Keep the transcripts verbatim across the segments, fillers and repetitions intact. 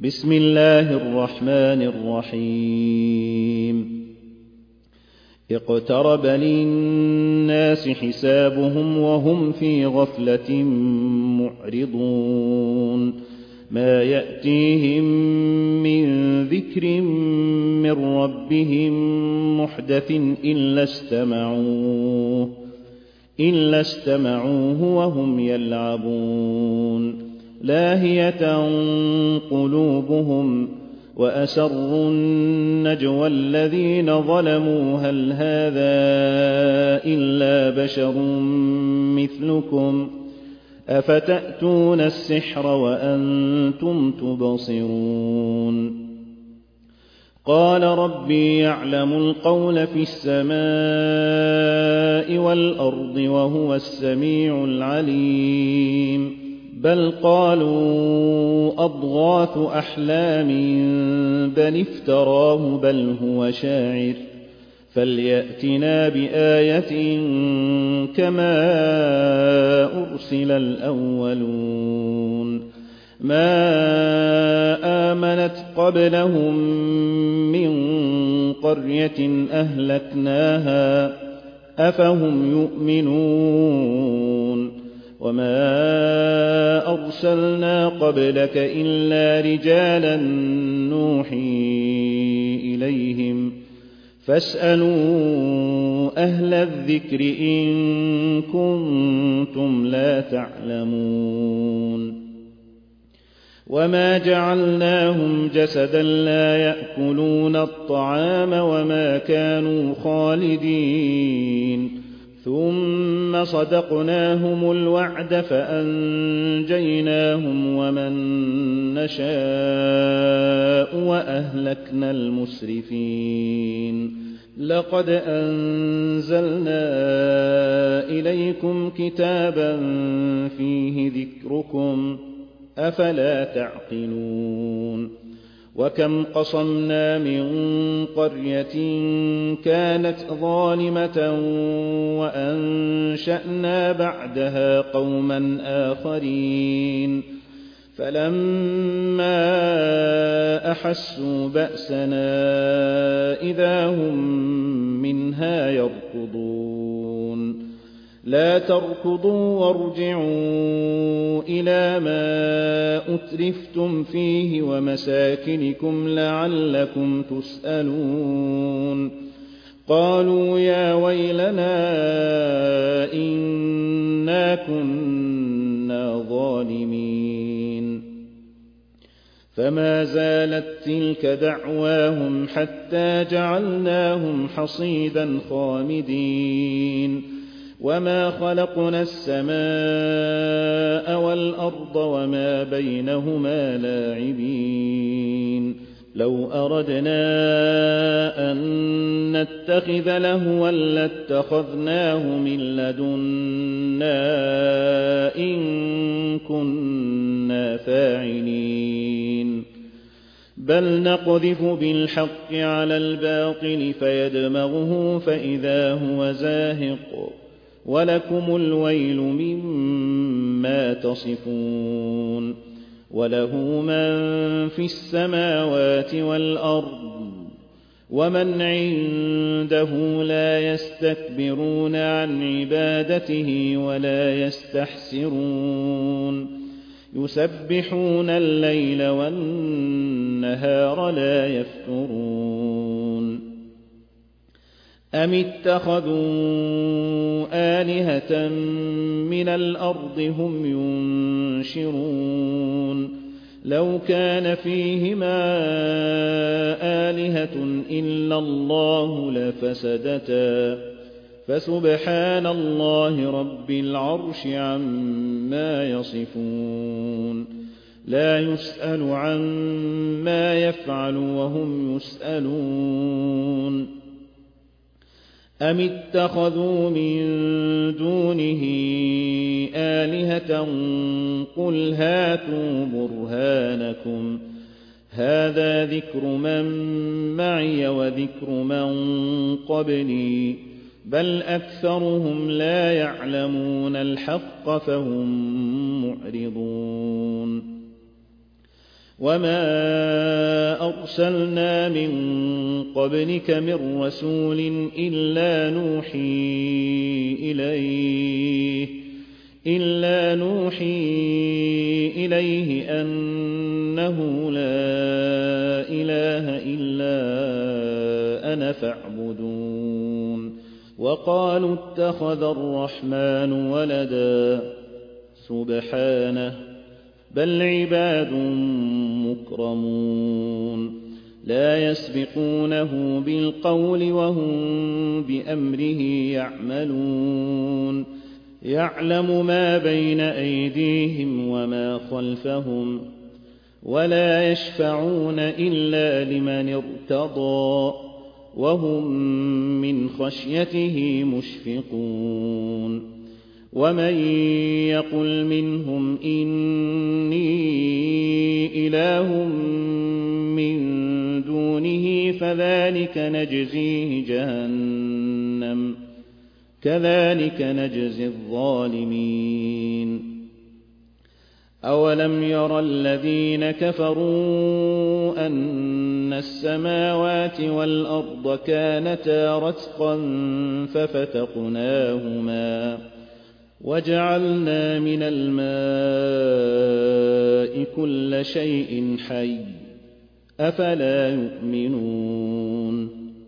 بسم الله الرحمن الرحيم اقترب للناس حسابهم وهم في غفلة معرضون ما يأتيهم من ذكر من ربهم محدث إلا استمعوه إلا استمعوه وهم يلعبون لاهية قلوبهم وأسروا النجوى الذين ظلموا هل هذا إلا بشر مثلكم أفتأتون السحر وأنتم تبصرون قال ربي يعلم القول في السماء والأرض وهو السميع العليم بل قالوا أضغاث أحلام بل افتراه بل هو شاعر فليأتنا بآية كما أرسل الأولون ما آمنت قبلهم من قرية أهلكناها أفهم يؤمنون وما أرسلنا قبلك إلا رجالا نوحي إليهم فاسألوا أهل الذكر إن كنتم لا تعلمون وما جعلناهم جسدا لا يأكلون الطعام وما كانوا خالدين ثم صدقناهم الوعد فأنجيناهم ومن نشاء وأهلكنا المسرفين لقد أنزلنا إليكم كتابا فيه ذكركم أفلا تعقلون وكم قصمنا من قرية كانت ظالمة وأنشأنا بعدها قوما آخرين فلما أحسوا بأسنا إذا هم منها يركضون لا تركضوا وارجعوا إلى ما أترفتم فيه ومساكنكم لعلكم تسألون قالوا يا ويلنا إنا كنا ظالمين فما زالت تلك دعواهم حتى جعلناهم حصيدا خامدين وما خلقنا السماء والأرض وما بينهما لاعبين لو أردنا أن نتخذ لهوا لاتخذناه من لدنا إن كنا فاعلين بل نقذف بالحق على الباطل فيدمغه فإذا هو زاهق ولكم الويل مما تصفون وله من في السماوات والأرض ومن عنده لا يستكبرون عن عبادته ولا يستحسرون يسبحون الليل والنهار لا يفترون أم اتخذوا آلهة من الأرض هم ينشرون لو كان فيهما آلهة إلا الله لفسدتا فسبحان الله رب العرش عما يصفون لا يسأل عما يفعل وهم يسألون أم اتخذوا من دونه آلهة قل هاتوا برهانكم هذا ذكر من معي وذكر من قبلي بل أكثرهم لا يعلمون الحق فهم معرضون وما أرسلنا من قبلك من رسول إلا نوحي إليه إلا نوحي إليه أنه لا إله إلا أنا فاعبدون وقالوا اتخذ الرحمن ولدا سبحانه بل عباد مكرمون لا يسبقونه بالقول وهم بأمره يعملون يعلم ما بين أيديهم وما خلفهم ولا يشفعون إلا لمن ارتضى وهم من خشيته مشفقون ومن يقل منهم إني إله من دونه فذلك نجزيه جهنم كذلك نجزي الظالمين أولم ير الذين كفروا أن السماوات والأرض كانتا رتقا ففتقناهما وجعلنا من الماء كل شيء حي أفلا يؤمنون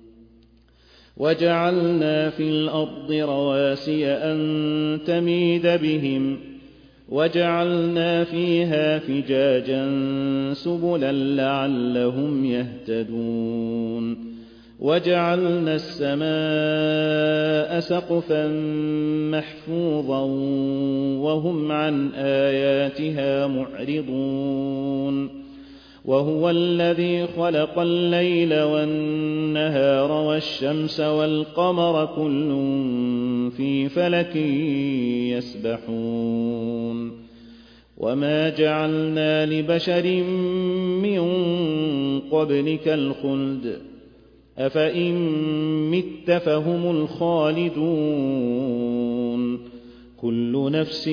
وجعلنا في الأرض رواسي أن تميد بهم وجعلنا فيها فجاجا سبلا لعلهم يهتدون وجعلنا السماء سقفا محفوظا وهم عن آياتها معرضون وهو الذي خلق الليل والنهار والشمس والقمر كل في فلك يسبحون وما جعلنا لبشر من قبلك الخلد أفإن مت فهم الخالدون كل نفس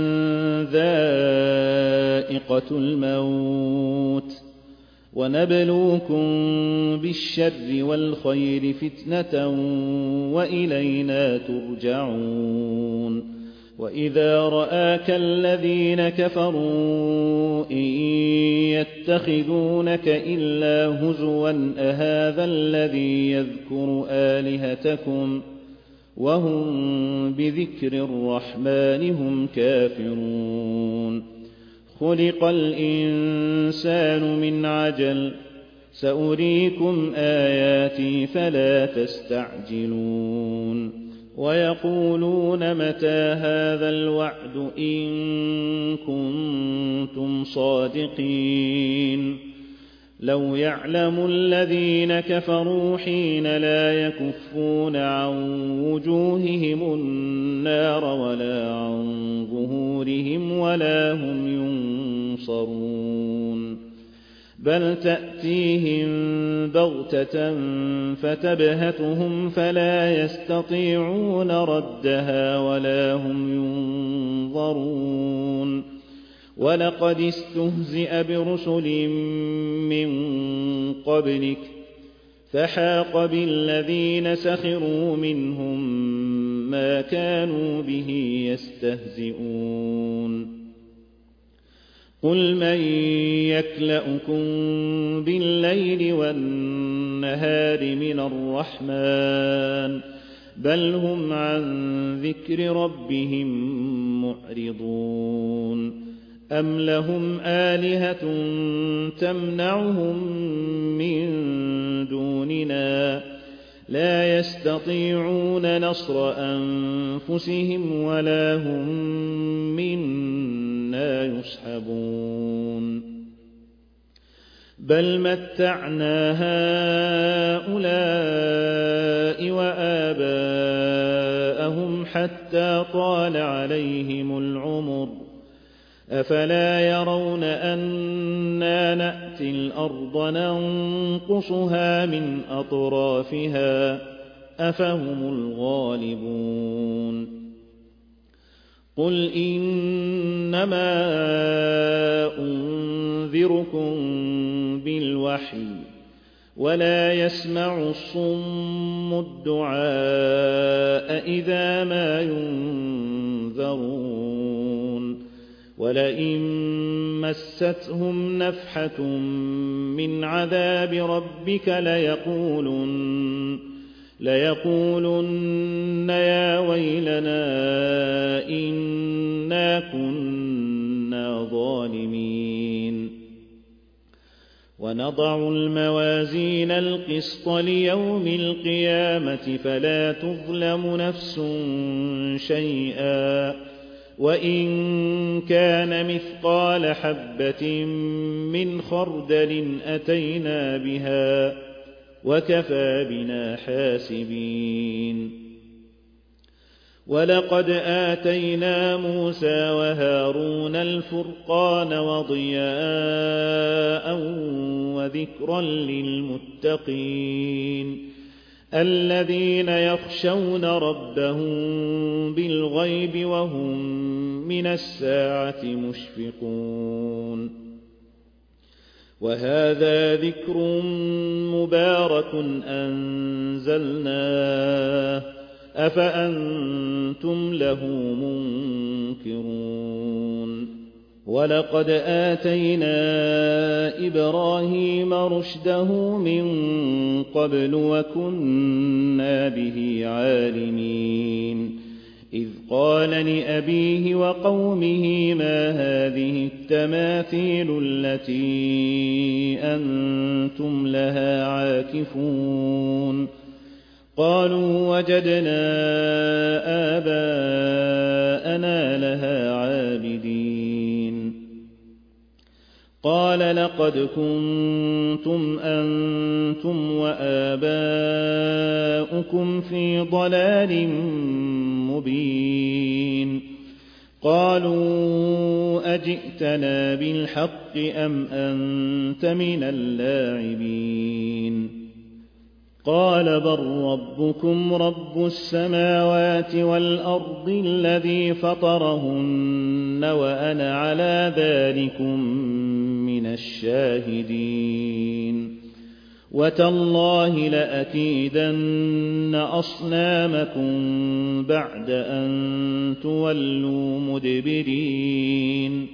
ذائقة الموت ونبلوكم بالشر والخير فتنة وإلينا ترجعون وإذا رآك الذين كفروا إن يتخذونك إلا هزوا أهذا الذي يذكر آلهتكم وهم بذكر الرحمن هم كافرون خلق الإنسان من عجل سأريكم آياتي فلا تستعجلون ويقولون متى هذا الوعد إن كنتم صادقين لو يعلم الذين كفروا حين لا يكفون عن وجوههم النار ولا عن ظهورهم ولا هم ينصرون بل تأتيهم بغتة فتبهتهم فلا يستطيعون ردها ولا هم ينظرون ولقد استهزئ برسل من قبلك فحاق بالذين سخروا منهم ما كانوا به يستهزئون قل من يكلؤكم بالليل والنهار من الرحمن بل هم عن ذكر ربهم معرضون أم لهم آلهة تمنعهم من دوننا لا يستطيعون نصر أنفسهم ولا هم منا يصحبون بل متعنا هؤلاء وآباءهم حتى طال عليهم العمر أفلا يرون أنا نأتي الأرض ننقصها من أطرافها أفهم الغالبون قل إنما أنذركم بالوحي ولا يسمع الصم الدعاء إذا ما ينذرون ولئن مستهم نفحة من عذاب ربك ليقولن, ليقولن يا ويلنا إنا كنا ظالمين ونضع الموازين القسط ليوم القيامة فلا تظلم نفس شيئا وإن كان مثقال حبة من خردل أتينا بها وكفى بنا حاسبين ولقد آتينا موسى وهارون الفرقان وضياء وذكرا للمتقين الذين يخشون ربهم بالغيب وهم من الساعة مشفقون وهذا ذكر مبارك أنزلناه أفأنتم له منكرون ولقد آتينا إبراهيم رشده من قبل وكنا به عالمين إذ قال لأبيه وقومه ما هذه التماثيل التي أنتم لها عاكفون قالوا وجدنا آباءنا لها عابدين قال لقد كنتم أنتم وآباؤكم في ضلال مبين قالوا أجئتنا بالحق أم أنت من اللاعبين قال بل ربكم رب السماوات والأرض الذي فطرهن وأنا على ذلكم من الشاهدين وتالله لأكيدن أصنامكم بعد أن تولوا مدبرين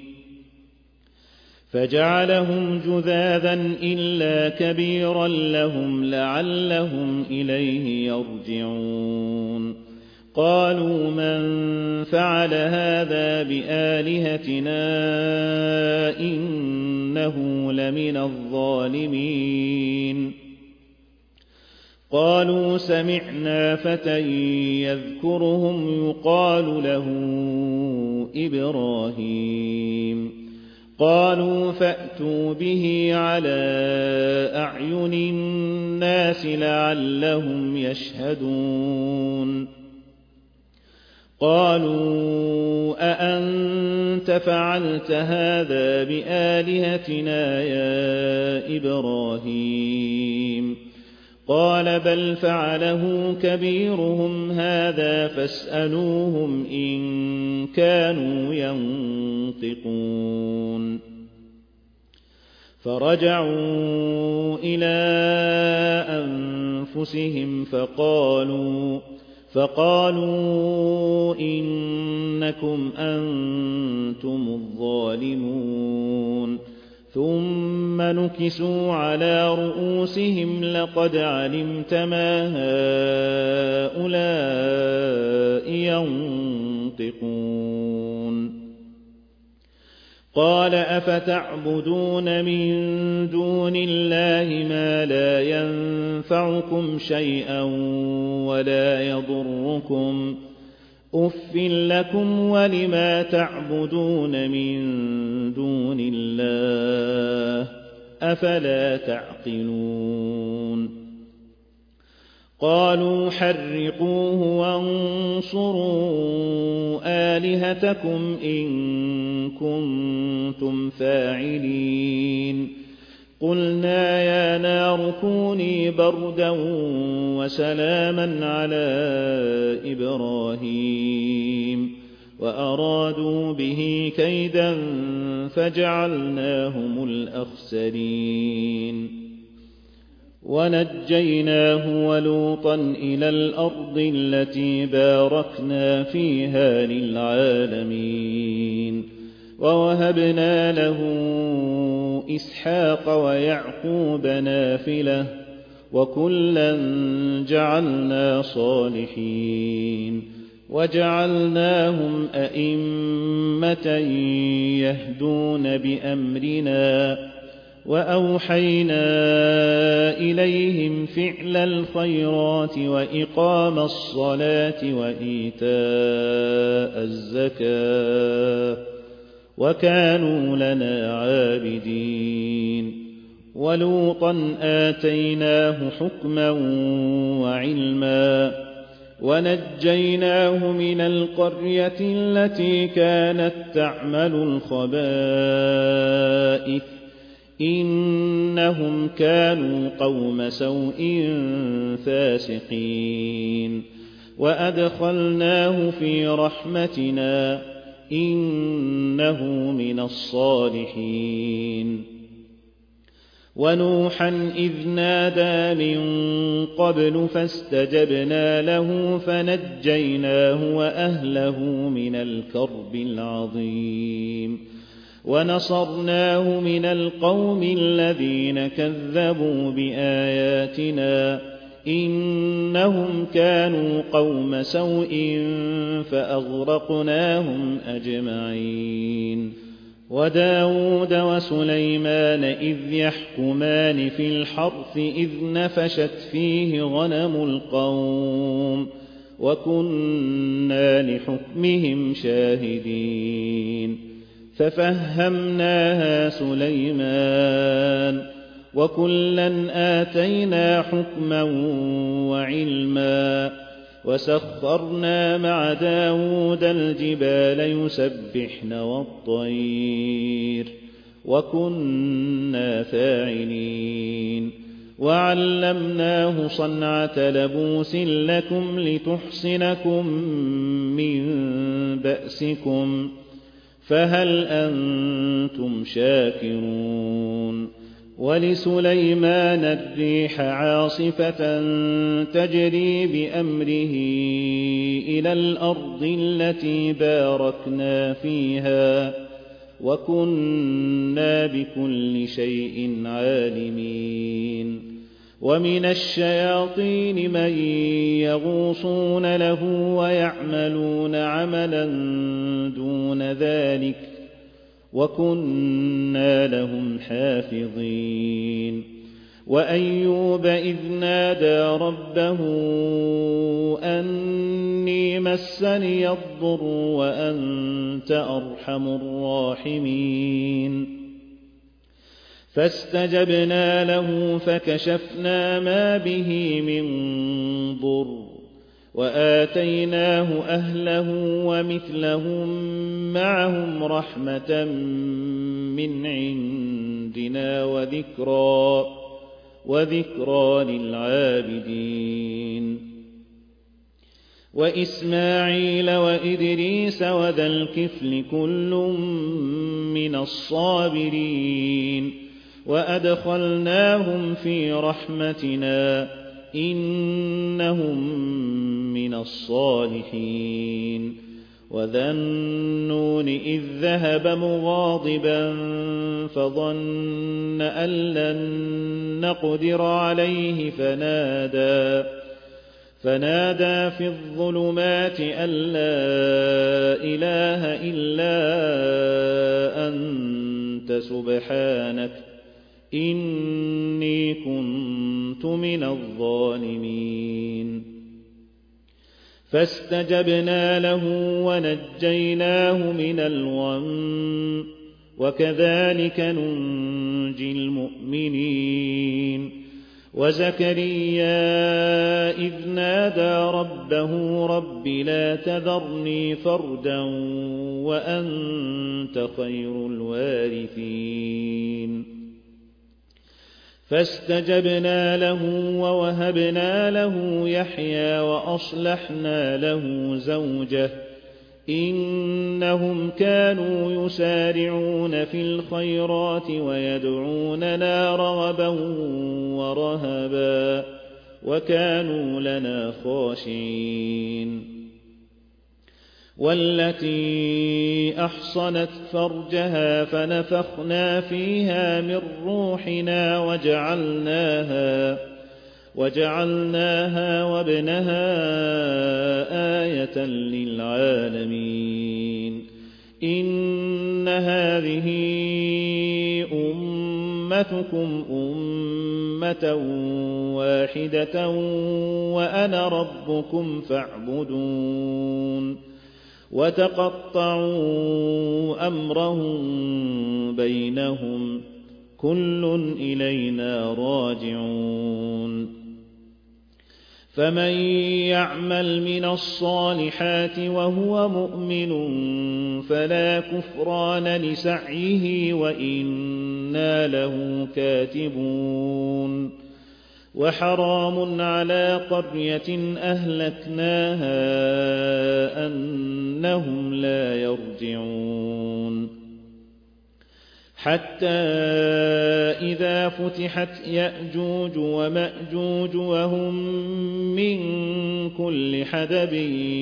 فجعلهم جذاذا إلا كبيرا لهم لعلهم إليه يرجعون قالوا من فعل هذا بآلهتنا إنه لمن الظالمين قالوا سمعنا فتى يذكرهم يقال له إبراهيم قالوا فأتوا به على أعين الناس لعلهم يشهدون قالوا أأنت فعلت هذا بآلهتنا يا إبراهيم قال بل فعله كبيرهم هذا فاسألوهم إن كانوا ينطقون فرجعوا إلى أنفسهم فقالوا فقالوا إنكم أنتم الظالمون ثم نكسوا على رؤوسهم لقد علمت ما هؤلاء ينطقون قال أفتعبدون من دون الله ما لا ينفعكم شيئا ولا يضركم أف لكم ولما تعبدون من دون الله أفلا تعقلون قالوا حرقوه وانصروا آلهتكم إن كنتم فاعلين قلنا يا نار كوني بردا وسلاما على إبراهيم وأرادوا به كيدا فجعلناهم الأخسرين ونجيناه ولوطا إلى الأرض التي باركنا فيها للعالمين ووهبنا له إسحاق ويعقوب نافلة وكلا جعلنا صالحين وجعلناهم أئمة يهدون بأمرنا وأوحينا إليهم فعل الخيرات وإقام الصلاة وإيتاء الزكاة وكانوا لنا عابدين ولوطا آتيناه حكما وعلما ونجيناه من القرية التي كانت تعمل الخبائث إنهم كانوا قوم سوء فاسقين وأدخلناه في رحمتنا إنه من الصالحين ونوحا إذ نادى من قبل فاستجبنا له فنجيناه وأهله من الكرب العظيم ونصرناه من القوم الذين كذبوا بآياتنا إنهم كانوا قوم سوء فأغرقناهم أجمعين وداود وسليمان إذ يحكمان في الحرث إذ نفشت فيه غنم القوم وكنا لحكمهم شاهدين ففهمناها سليمان وكلا آتينا حكما وعلما وسخرنا مع داود الجبال يسبحن والطير وكنا فاعلين وعلمناه صنعة لبوس لكم لتحصنكم من بأسكم فهل أنتم شاكرون ولسليمان الريح عاصفة تجري بأمره إلى الأرض التي باركنا فيها وكنا بكل شيء عالمين ومن الشياطين من يغوصون له ويعملون عملا دون ذلك وكنا لهم حافظين وأيوب إذ نادى ربه أني مسني الضر وأنت أرحم الراحمين فاستجبنا له فكشفنا ما به من ضر وآتيناه أهله ومثلهم معهم رحمة من عندنا وذكرى وذكرى للعابدين وإسماعيل وإدريس وذا الكفل كل من الصابرين وأدخلناهم في رحمتنا إنهم من الصالحين وذا النون إذ ذهب مغاضبا فظن أن لن نقدر عليه فنادى فنادى في الظلمات أن لا إله إلا أنت سبحانك إني كنت من الظالمين فاستجبنا له ونجيناه من الغم وكذلك ننجي المؤمنين وزكريا إذ نادى ربه رب لا تذرني فردا وأنت خير الوارثين فاستجبنا له ووهبنا له يحيى وأصلحنا له زوجه إنهم كانوا يسارعون في الخيرات ويدعوننا رغبا ورهبا وكانوا لنا خاشعين والتي أحصنت فرجها فنفخنا فيها من روحنا وجعلناها وجعلناها وابنها آية للعالمين إن هذه أمتكم أمة واحدة وأنا ربكم فاعبدون وتقطعوا أمرهم بينهم كل إلينا راجعون فمن يعمل من الصالحات وهو مؤمن فلا كفران لسعيه وإنا له كاتبون وحرام على قرية أهلكناها أنهم لا يرجعون حتى إذا فتحت يأجوج ومأجوج وهم من كل حدب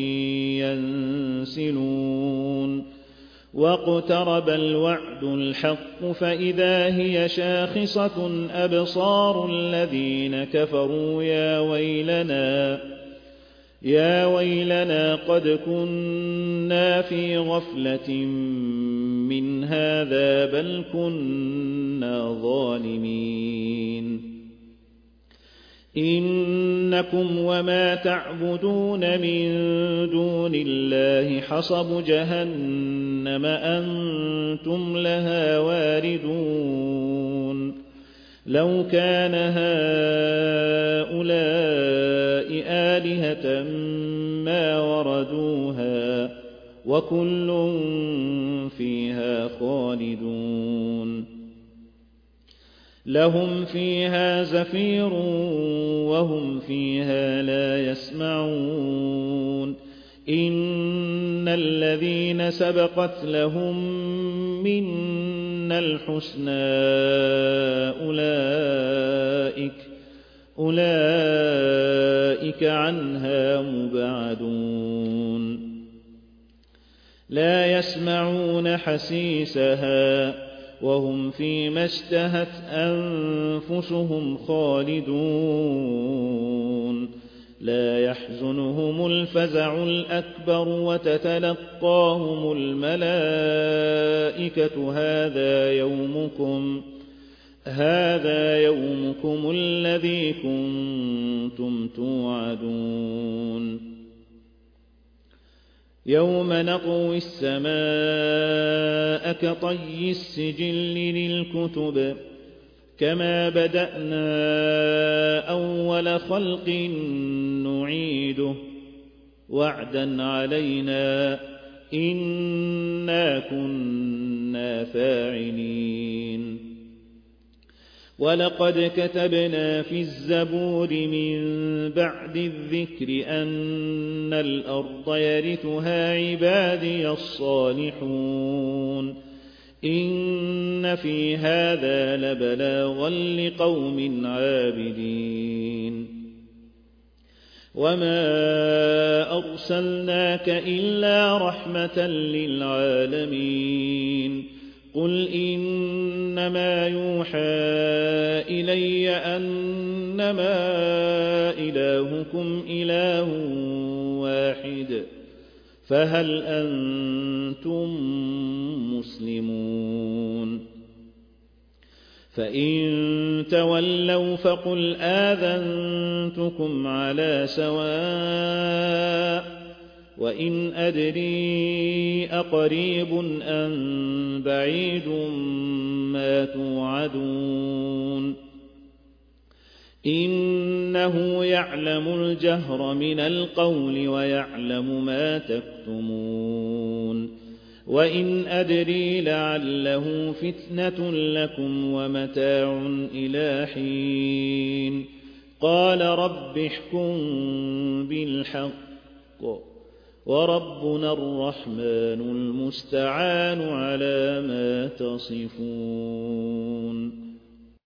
ينسلون واقترب الوعد الحق فإذا هي شاخصة أبصار الذين كفروا يا ويلنا يا ويلنا قد كنا في غفلة من هذا بل كنا ظالمين إنكم وما تعبدون من دون الله حصب جهنم أنتم لها واردون لو كان هؤلاء آلهة ما وردوها وكل فيها خالدون لهم فيها زفير وهم فيها لا يسمعون إن الذين سبقت لهم منا الحسنى أولئك أولئك عنها مبعدون لا يسمعون حسيسها وهم فيما اشتهت أنفسهم خالدون لا يحزنهم الفزع الأكبر وتتلقاهم الملائكة هذا يومكم هذا يومكم الذي كنتم توعدون يوم نطوي السماء كطي السجل للكتب كما بدأنا أول خلق نعيده وعدا علينا إنا كنا فاعلين ولقد كتبنا في الزبور من بعد الذكر أن الأرض يرثها عبادي الصالحون إن في هذا لبلاغا لقوم عابدين وما أرسلناك إلا رحمة للعالمين قل إنما يوحى إلي أنما إلهكم إله واحد فهل أنتم مسلمون فإن تولوا فقل آذنتكم على سواء وإن أدري أقريب أم بعيد ما توعدون إنه يعلم الجهر من القول ويعلم ما تكتمون وإن أدري لعله فتنة لكم ومتاع إلى حين قال رب احكم بالحق وربنا الرحمن المستعان على ما تصفون.